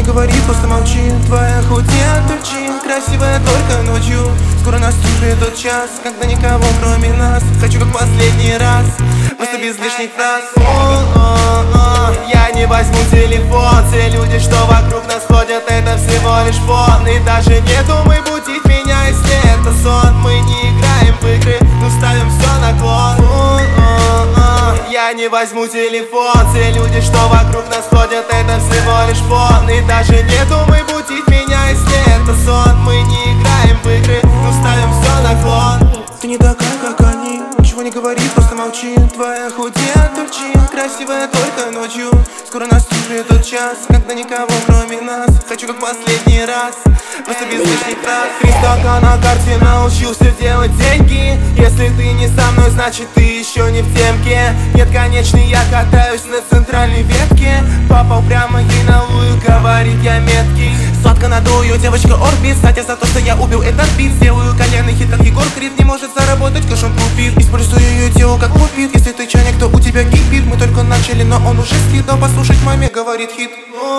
говори, просто молчи. Твоя хоть не отурчи, красивая только ночью. Скоро наступит тот час, когда никого кроме нас. Хочу как последний раз, просто без лишних фраз. Я не возьму телефон. Все люди, что вокруг нас ходят, это всего лишь фон. И даже не думай будить меня, если это сон. Мы не играем в игры, но ставим все на клон. Я не возьму телефон. Все люди, что вокруг нас ходят, это всего лишь фон. И даже не думай будить меня, если это сон. Мы не играем в игры, но ставим все на клон. Ты не такая, как они, ничего не говори, просто молчи. Твоя хоть и отурчи, красивая только ночью. Скоро наступит тот час, когда никого кроме нас. Хочу как последний раз, просто без лишних фраз. 3 стакана на карте, научился делать деньги. Если ты не со мной, значит ты еще не в темке. Нет, конечно, я катаюсь на центральной ветке. Попал прямо ей на лую, говорит, я меткий. Сладко надую, девочка орбит. Кстати, за то, что я убил этот бит, сделаю коленный хит, как Егор Крид. Не может заработать, кэшом купит. Использую ее тело как пупит. Если ты чайник, то у тебя кипит. Мы только начали, но он уже спит. Но послушать маме, говорит хит.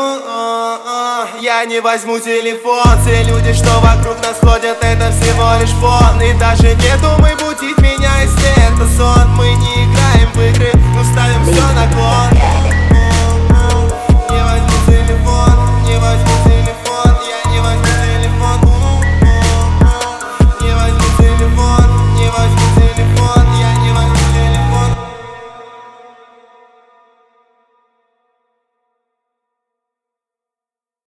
Я не возьму телефон. Все люди, что вокруг нас ходят, это всего лишь фон. И даже не думай будить меня, если это сон. Мы не играем в игры, но ставим все на клон.